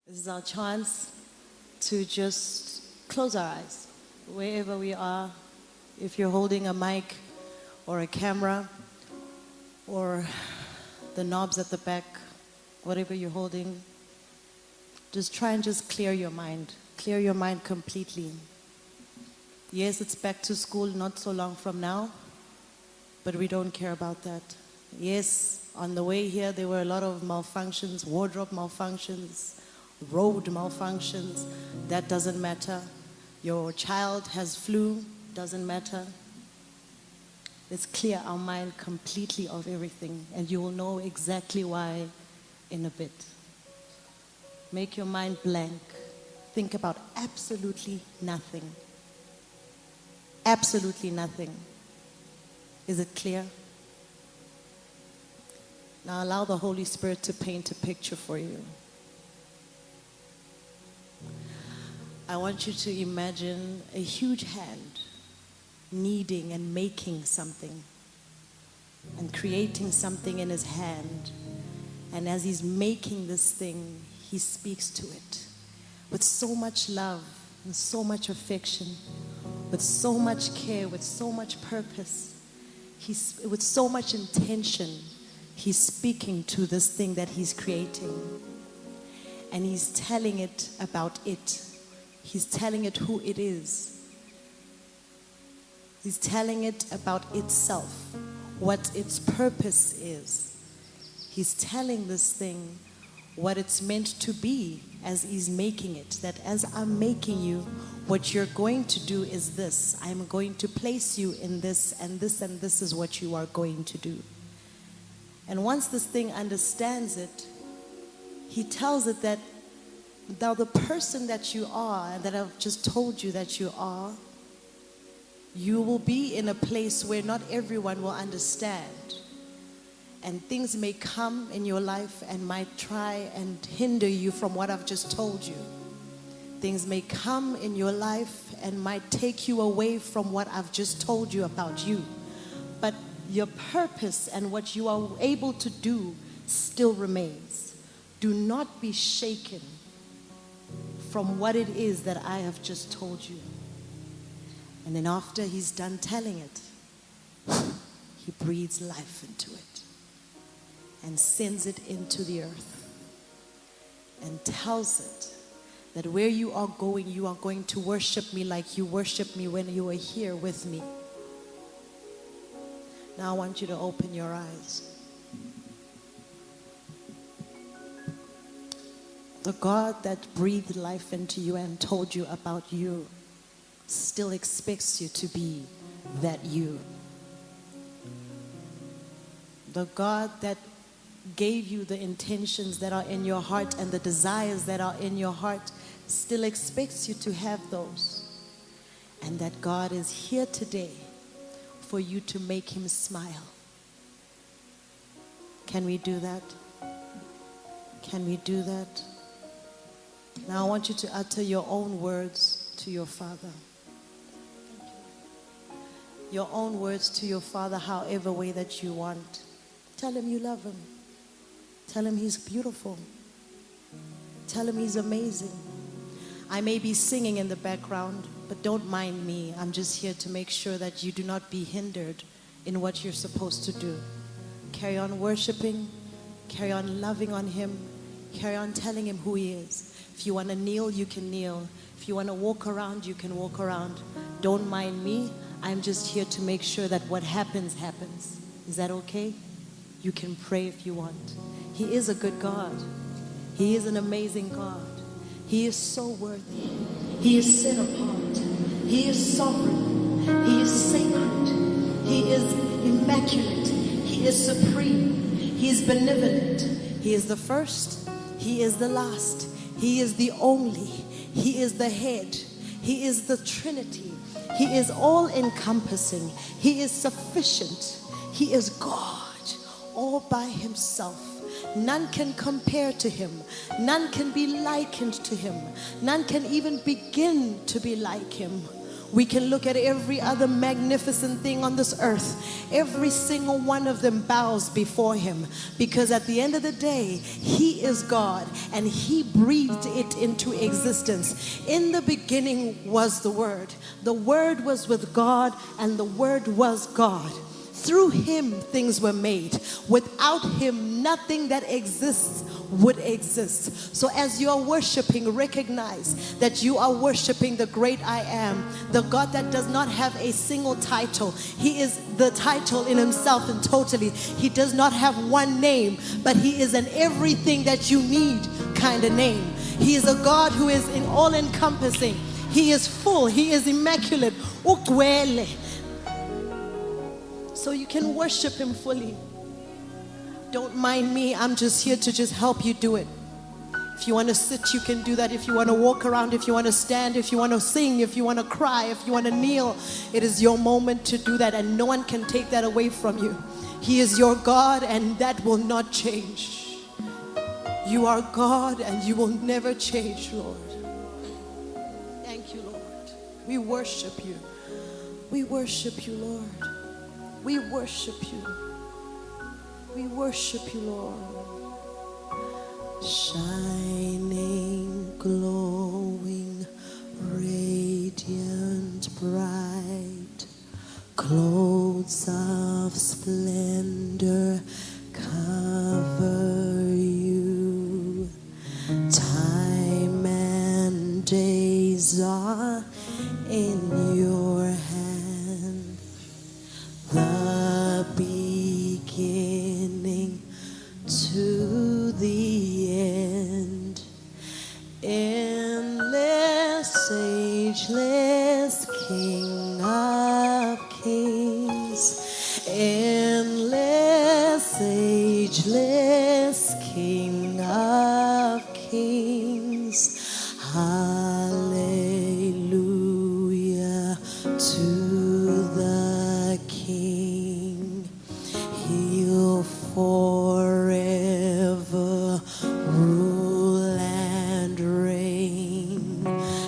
This is our chance to just close our eyes, wherever we are. If you're holding a mic or a camera or the knobs at the back, whatever you're holding, just try and just clear your mind. Clear your mind completely. Yes, it's back to school not so long from now, but we don't care about that. Yes, on the way here there were a lot of malfunctions, wardrobe malfunctions, road malfunctions. That doesn't matter. Your child has flu, doesn't matter. Let's clear our mind completely of everything, and you will know exactly why in a bit. Make your mind blank. Think about absolutely nothing. Absolutely nothing. Is it clear? Now allow the Holy Spirit to paint a picture for you. I want you to imagine a huge hand kneading and making something and creating something in his hand. And as he's making this thing, he speaks to it with so much love and so much affection, with so much care, with so much purpose, with so much intention. He's speaking to this thing that he's creating. And he's telling it about it. He's telling it who it is. He's telling it about itself, what its purpose is. He's telling this thing what it's meant to be as he's making it. That as I'm making you, what you're going to do is this. I'm going to place you in this, and this, and this is what you are going to do. And once this thing understands it, he tells it that now the person that you are, and that I've just told you that you are, you will be in a place where not everyone will understand. And things may come in your life and might try and hinder you from what I've just told you. Things may come in your life and might take you away from what I've just told you about you. But your purpose and what you are able to do still remains. Do not be shaken from what it is that I have just told you. And then after he's done telling it, he breathes life into it and sends it into the earth and tells it that where you are going to worship me like you worshiped me when you were here with me. Now I want you to open your eyes. The God that breathed life into you and told you about you still expects you to be that you. The God that gave you the intentions that are in your heart and the desires that are in your heart still expects you to have those. And that God is here today for you to make him smile. Can we do that? Can we do that? Now I want you to utter your own words to your Father. Your own words to your Father, however way that you want. Tell him you love him. Tell him he's beautiful. Tell him he's amazing. I may be singing in the background, but don't mind me. I'm just here to make sure that you do not be hindered in what you're supposed to do. Carry on worshiping. Carry on loving on him. Carry on telling him who he is. If you want to kneel, you can kneel. If you want to walk around, you can walk around. Don't mind me. I'm just here to make sure that what happens, happens. Is that okay? You can pray if you want. He is a good God. He is an amazing God. He is so worthy. He is set apart. He is sovereign. He is sacred. He is immaculate. He is supreme. He is benevolent. He is the first. He is the last. He is the only. He is the head. He is the Trinity. He is all-encompassing. He is sufficient. He is God all by himself. None can compare to him. None can be likened to him. None can even begin to be like him. We can look at every other magnificent thing on this earth. Every single one of them bows before him, because at the end of the day, he is God and he breathed it into existence. In the beginning was the Word. The Word was with God and the Word was God. Through him things were made. Without him nothing that exists would exist. So as you are worshiping, recognize that you are worshiping the great I am, the God that does not have a single title. He is the title in himself and totally. He does not have one name, but he is an everything that you need kind of name. He is a God who is in all encompassing. He is full. He is immaculate. Ugcwele. So you can worship him fully. Don't mind me. I'm just here to just help you do it. If you want to sit, you can do that. If you want to walk around, if you want to stand, if you want to sing, if you want to cry, if you want to kneel, it is your moment to do that, and no one can take that away from you. He is your God, and that will not change. You are God, and you will never change, Lord. Thank you, Lord. We worship you. We worship you, Lord. We worship you. We worship you, Lord. Shining, glowing, radiant, bright, clothes of splendor cover you. Time and days are in your hand. The beginning to the end. Endless, ageless King of Kings. Endless, ageless King of Kings. Hallelujah to the King. He'll forever rule and reign.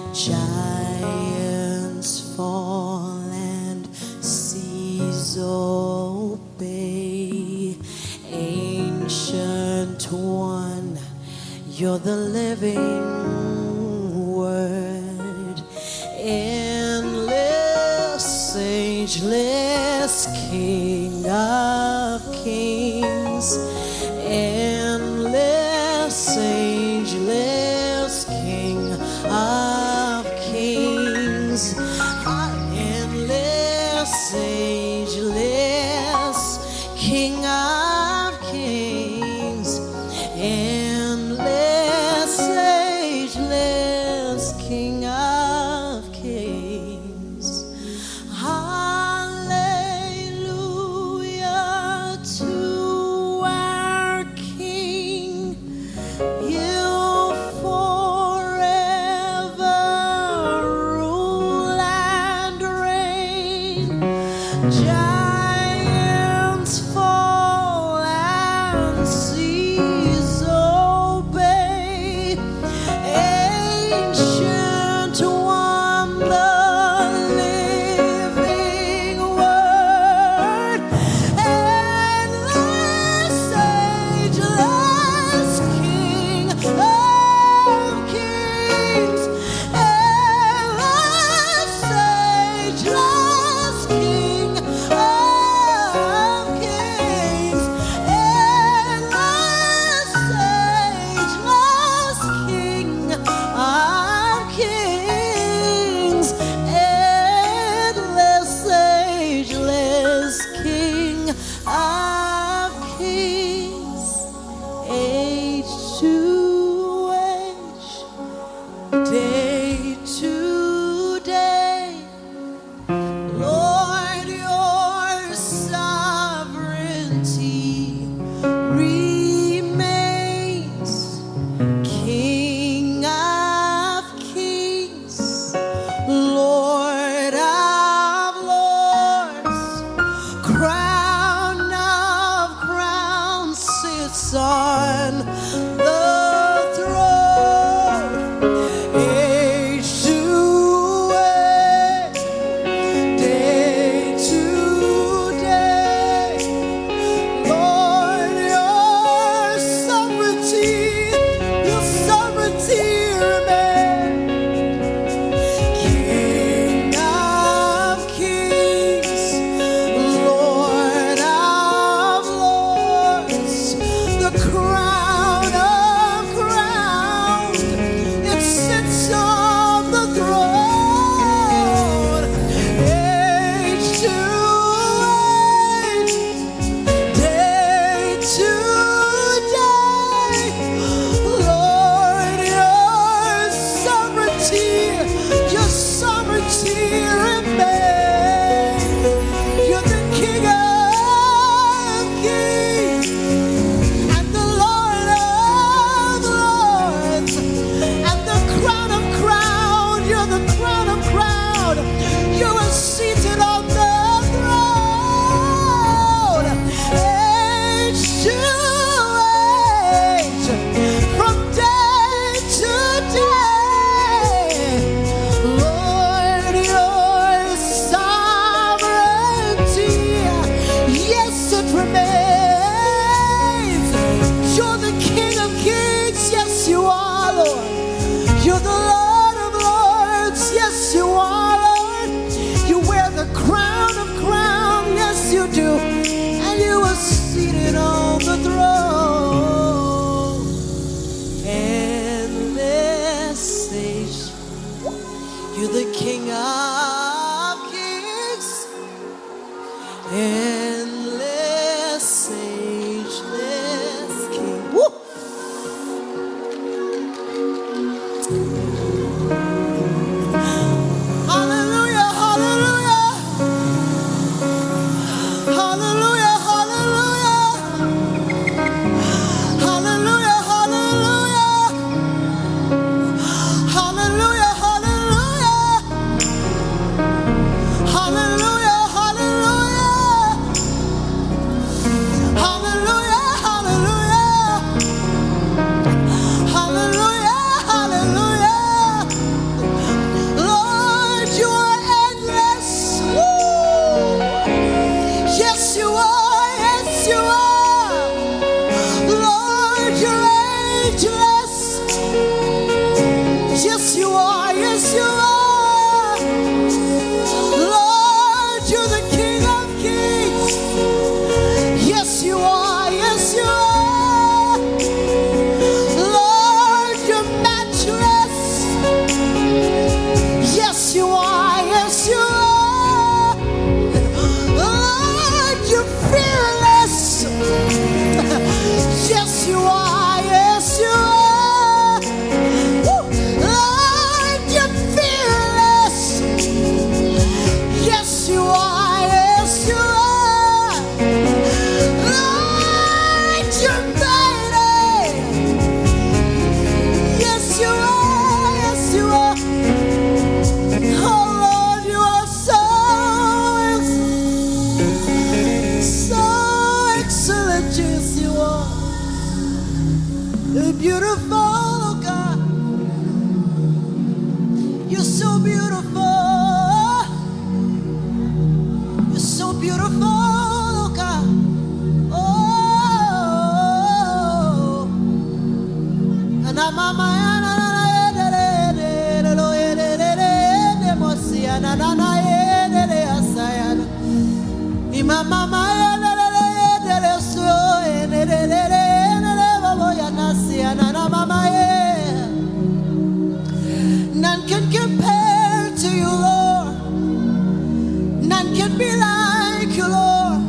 Giants fall and seas obey. Ancient One, you're the living Word. Endless, ageless King of Kings. Endless, ageless King of Kings. Endless, ageless King of Kings. Endless, ageless King of Kings. Hallelujah Hallelujah, hallelujah. Hallelujah, hallelujah. Hallelujah, hallelujah. Hallelujah, hallelujah. Hallelujah, hallelujah. Hallelujah, hallelujah. Hallelujah, hallelujah. Lord, you are endless. Woo. Yes, you are. Yes, you are. Lord, you're ageless. Yes, you are. Yes, you are. Lord, you're the King of Kings. Yes, you are. Yes, you are. Lord, you're matchless. Yes, you are. Yes, you are. Lord, you're fearless. Yes, you are. Yes, you are. Woo. Lord, you're fearless. Yes, you are. Yes, you are. Lord, you're mighty. Yes, you are. Yes, you are. Oh, Lord, you are so excellent. Yes, you are. You're beautiful, oh God. You're so beautiful. You're so beautiful, oh God. Oh, and I'm on my none can compare to you, Lord. None can be like you, Lord.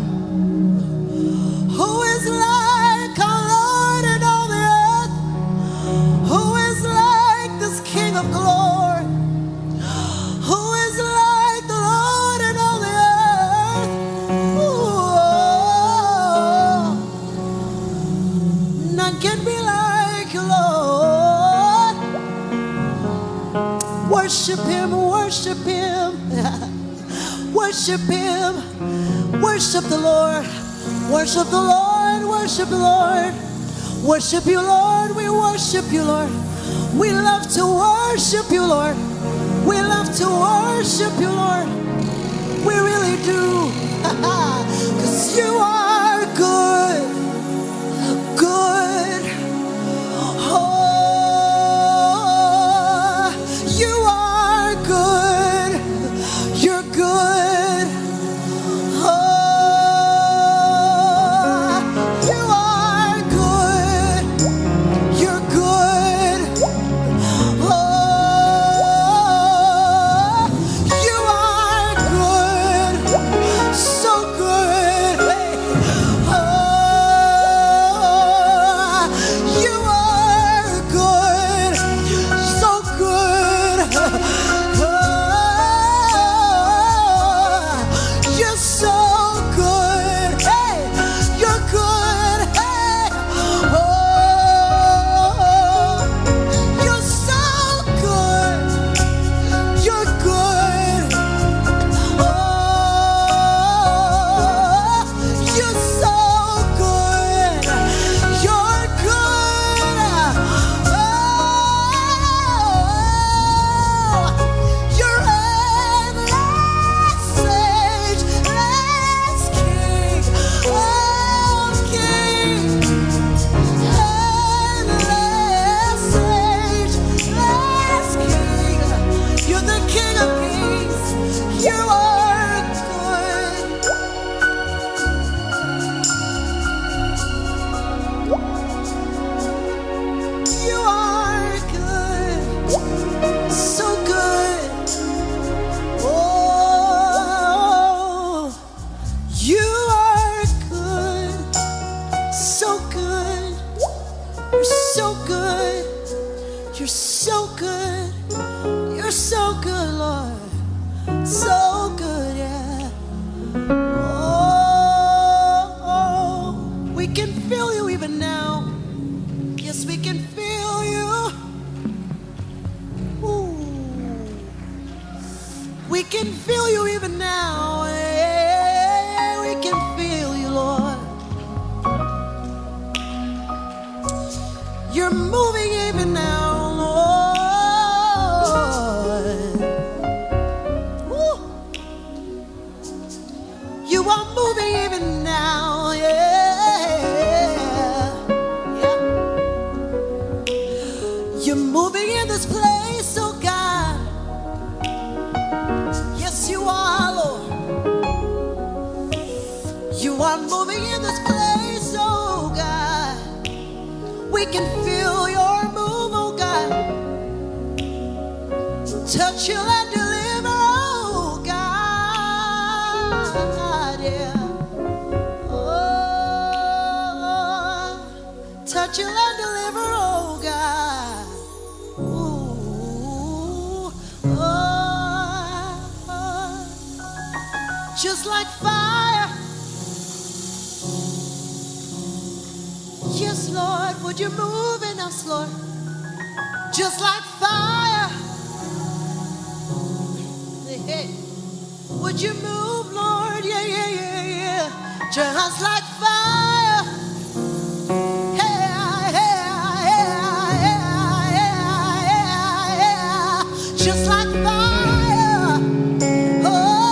Who is like our Lord in all the earth? Who is like this King of glory? Who is like the Lord in all the earth? Ooh. None can be like you, Lord. Worship him, worship him. Worship him. Worship the Lord. Worship the Lord. Worship the Lord. Worship you, Lord. We worship you, Lord. We love to worship you, Lord. We love to worship you, Lord. We really do. 'Cause you are good. Good. Oh, you are good. You're good. Oh, you are good. You're good. Oh, you are good. So good. Hey. Oh, good. You're so good, Lord. So good, yeah. Oh, we can feel you even now. Yes, we can feel you. Ooh. We can feel you even now. Yeah, we can feel you, Lord. You're moving even now, Lord. Woo. You are moving even now, yeah. Yeah. You're moving in this place, oh God. Yes, you are, Lord. You are moving in this place, oh God. We can feel your move, oh God. Touch, heal, and deliver, oh God, yeah. Oh, touch, heal, and deliver, oh God. Ooh, oh, just like fire. Yes, Lord, would you move in us, Lord? Just like fire. Hey, would you move, Lord? Yeah, yeah, yeah, yeah. Just like fire. Hey, hey, hey, hey, hey, hey. Just like fire. Oh,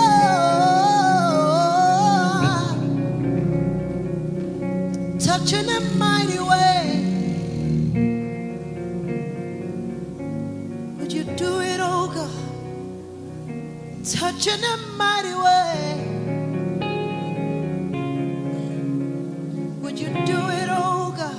touching in a mighty way. Would you do it, oh God? Touch in a mighty way. Would you do it, oh God?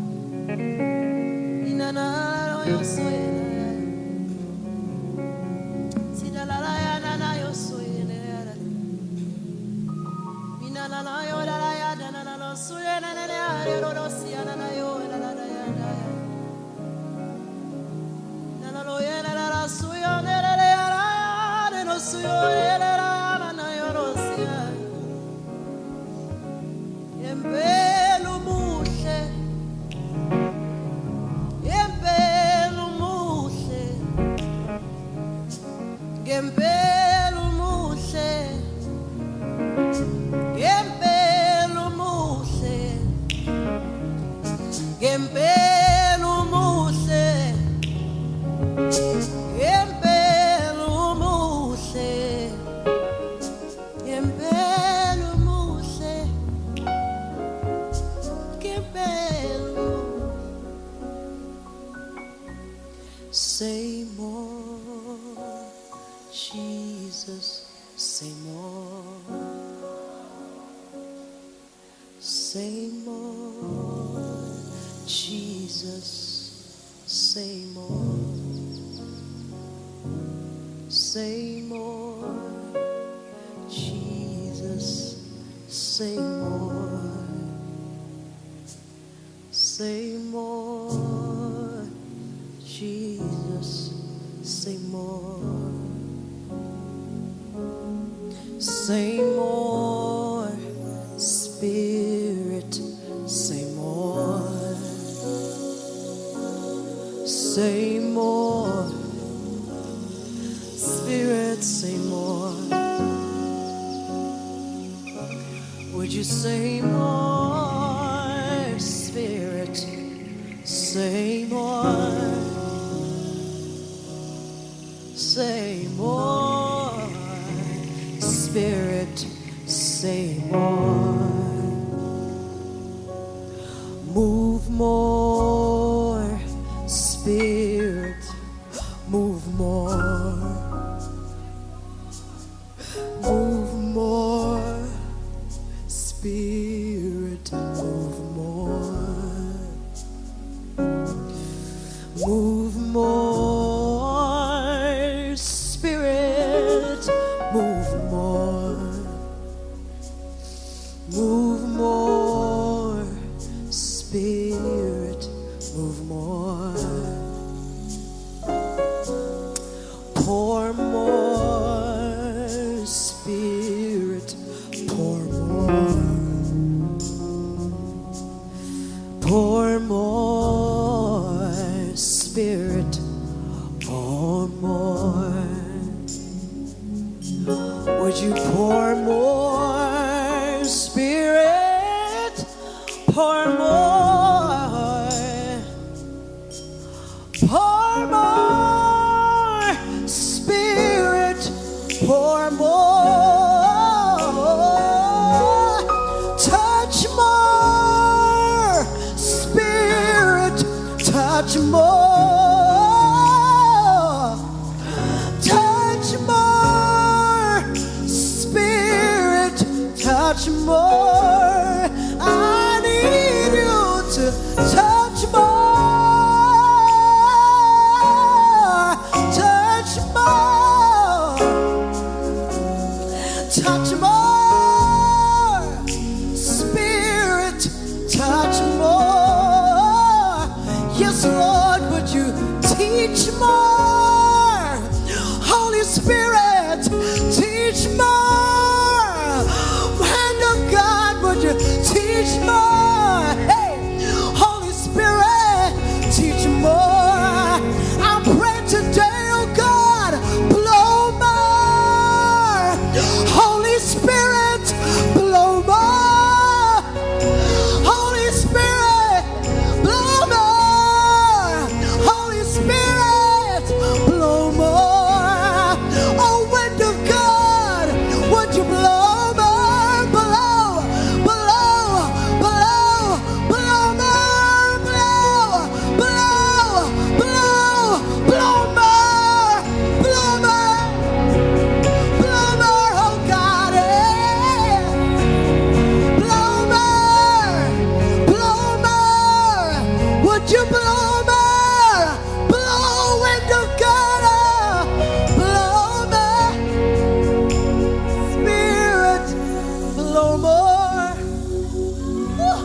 Say more, Jesus, say more. Say more, Jesus, say more. Say more, Jesus, say more. Say more, Jesus, say more. Say more, Spirit, say more. Say more, Spirit, say more. Would you say more, Spirit, say more. Say more, Spirit, say more. Move more, Spirit, move more. Move more, Spirit, move more. Move more, Spirit, move more. Move Pour more, Spirit, pour more. Pour more, Spirit, pour more. Would you pour more, Spirit, pour more. Pour more, Spirit, pour more. Touch more, Spirit, touch more. Touch more, Spirit, touch more. I need you to touch more. Touch more. Touch more, Spirit, touch more. Yes, Lord, would you teach more? Holy Spirit, teach more. Hand of God, would you teach more? Hey, Holy Spirit, teach more. I pray today, oh God, blow more. Holy Spirit, blow more. Holy Spirit, blow more. Holy Spirit, blow more. Oh, wind of God, would you blow more? Blow, blow, blow, blow more, blow, blow, blow, blow more, blow more, blow more, oh God, eh. Blow more, blow more. Would you blow more? Blow, wind of God, blow more. Spirit, blow more. Woo.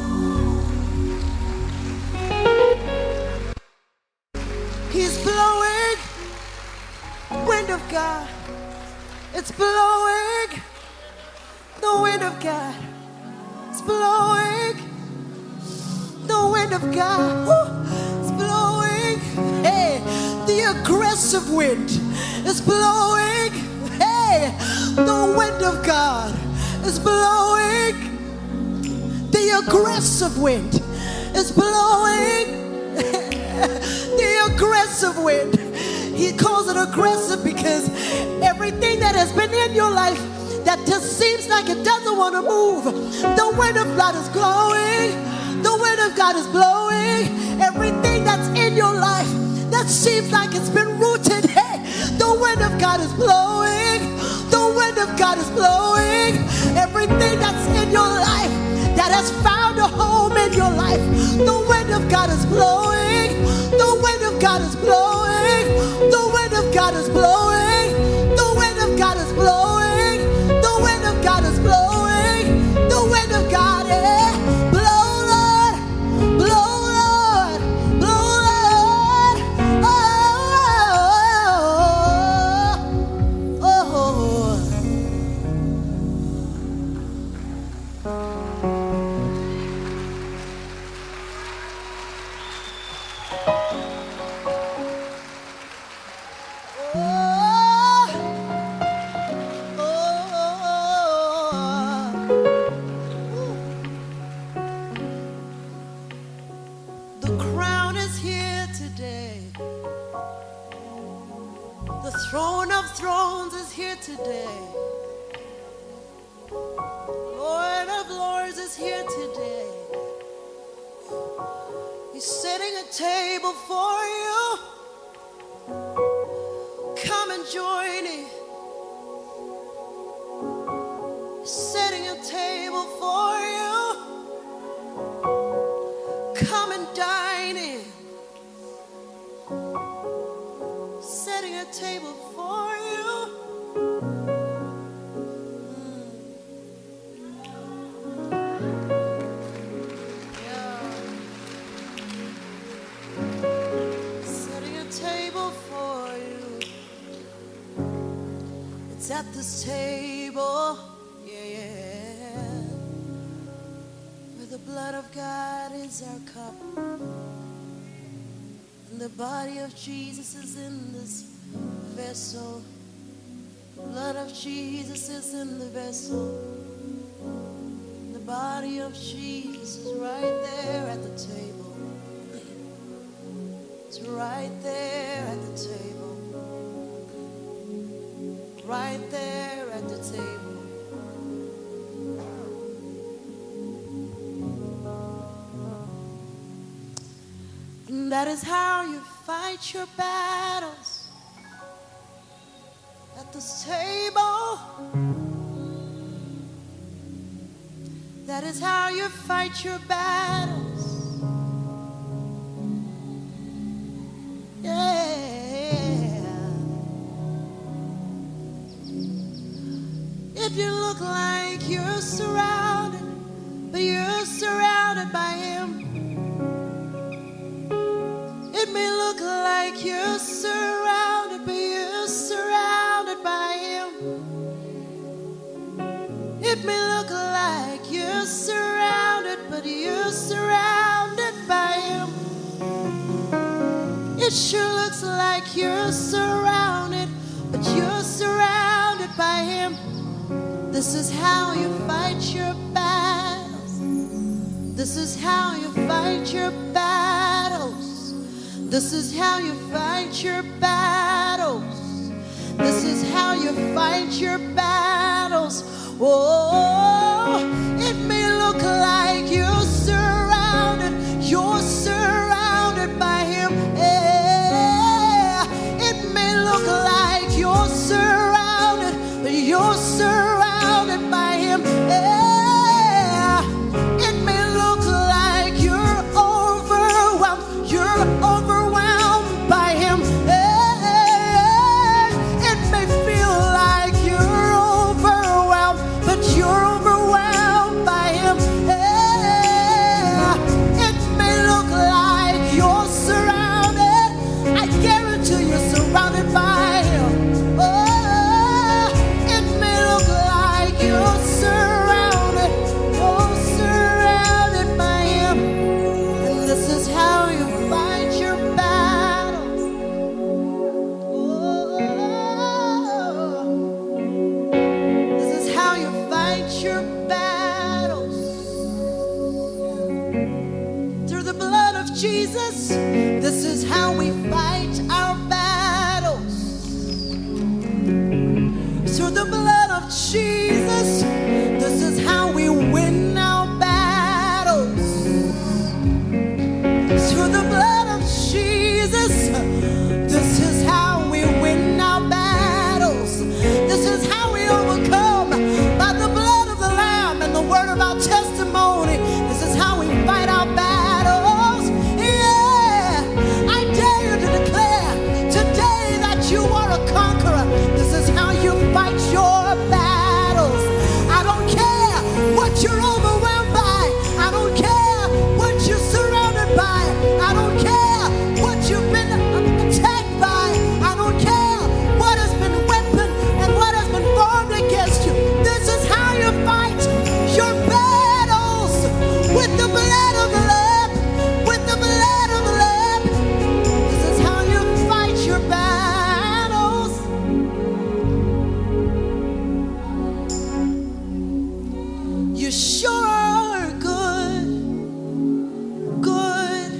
He's blowing, wind of God. It's blowing, the wind of God. It's blowing, the wind of God. Woo. It's blowing, hey, the aggressive wind is blowing. Hey, the wind of God is blowing. The aggressive wind is blowing. The aggressive wind. He calls it aggressive because everything that has been in your life that just seems like it doesn't want to move, the wind of God is blowing. The wind of God is blowing. Everything that's in your life that seems like it's been rooted, hey, the wind of God is blowing. The wind of God is blowing. Everything that's in your life that has found a home in your life, the wind of God is blowing. The wind of God is blowing. The wind of God is blowing. The wind of God is blowing. The wind of God is blowing. The wind of God, eh? Blow, Lord. Blow, Lord. Blow, Lord. Oh, oh, the crown is here today. The throne of thrones is here today. Lord of lords is here today. He's setting a table for you. Come and join him. Setting a table for you. Come and dine in. Setting a table for you. Yeah. Setting a table for you. It's at this table, yeah, where the blood of God is our cup, and the body of Jesus is in this vessel. The blood of Jesus is in the vessel. The body of Jesus is right there at the table. It's right there at the table. Right there at the table. And that is how you fight your battles. At this table. That is how you fight your battles. Yeah. If you look like you're surrounded, but you're surrounded by Him. It may look like you're surrounded, but you're surrounded by Him. It may look like you're surrounded, but you're surrounded by Him. It sure looks like you're surrounded, but you're surrounded by Him. This is how you fight your battles. This is how you fight your battles. This is how you fight your battles. This is how you fight your battles. Oh, it may look like you're surrounded by Him. Yeah. It may look like you're surrounded, but you're surrounded by Him. Yeah. It may look like you're overwhelmed by Him. Yeah. It may feel like you're overwhelmed, but you're overwhelmed by Him. Yeah. It may look like you're surrounded. I guarantee you're surrounded by Him. Oh, it may look like you're surrounded by Him. And this is how you fight your battles. Oh, this is how you fight your battles. Through the blood of Jesus, this is how we fight our battles. Through the blood of Jesus, this is how we win our battles. Through the blood of Jesus, this is how we win our battles. This is how we overcome by the blood of the Lamb and the word of our testimony. This is how we fight our battles. Yeah, I dare you to declare today that you are a conqueror. This is how you fight your battles. I don't care what you're overwhelmed by. I don't care what you're surrounded by. I don't care what you've been attacked by. I don't care what has been weaponed and what has been formed against you. This is how you fight your battles with the blood of the Lamb. With the blood of the Lamb. This is how you fight your battles. You sure are good. Good.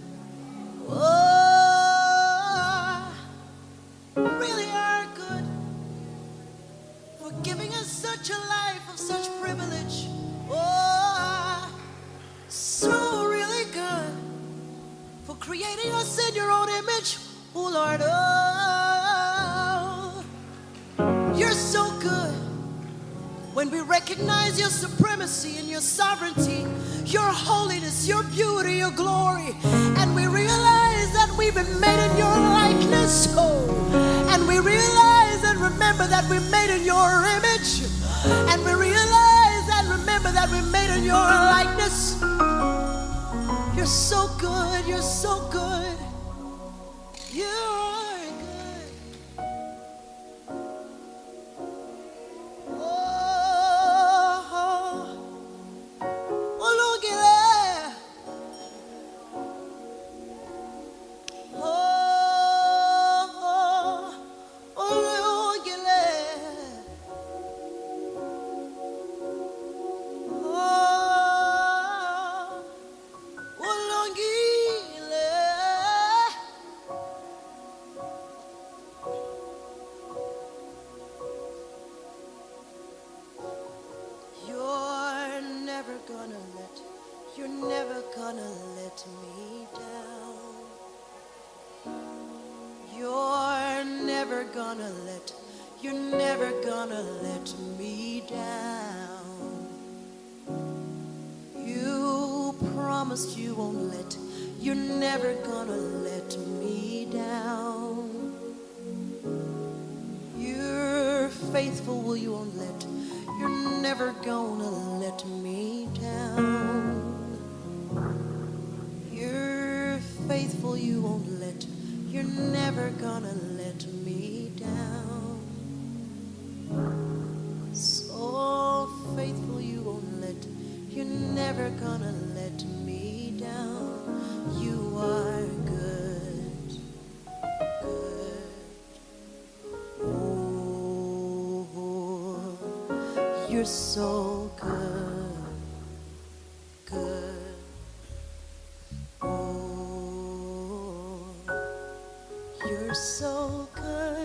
Oh, really are good. For giving us such a life of such privilege. Oh, so really good. For creating us in your own image. Oh, Lord, oh, you're so good. When we recognize your supremacy and your sovereignty, your holiness, your beauty, your glory, and we realize that we've been made in your likeness, and we realize and remember that we're made in your image, and we realize and remember that we're made in your likeness. You're so good, you're so good, you're good. never gonna let, you're never gonna let me down. You promised you won't let, you're never gonna let me down. You're faithful, will you won't let, you're never gonna let me down. You're faithful, you won't let, you're never gonna let me down. So faithful, you won't let, you're never gonna let me down. You are good, good. Oh, you're so good, good. Oh, you're so good.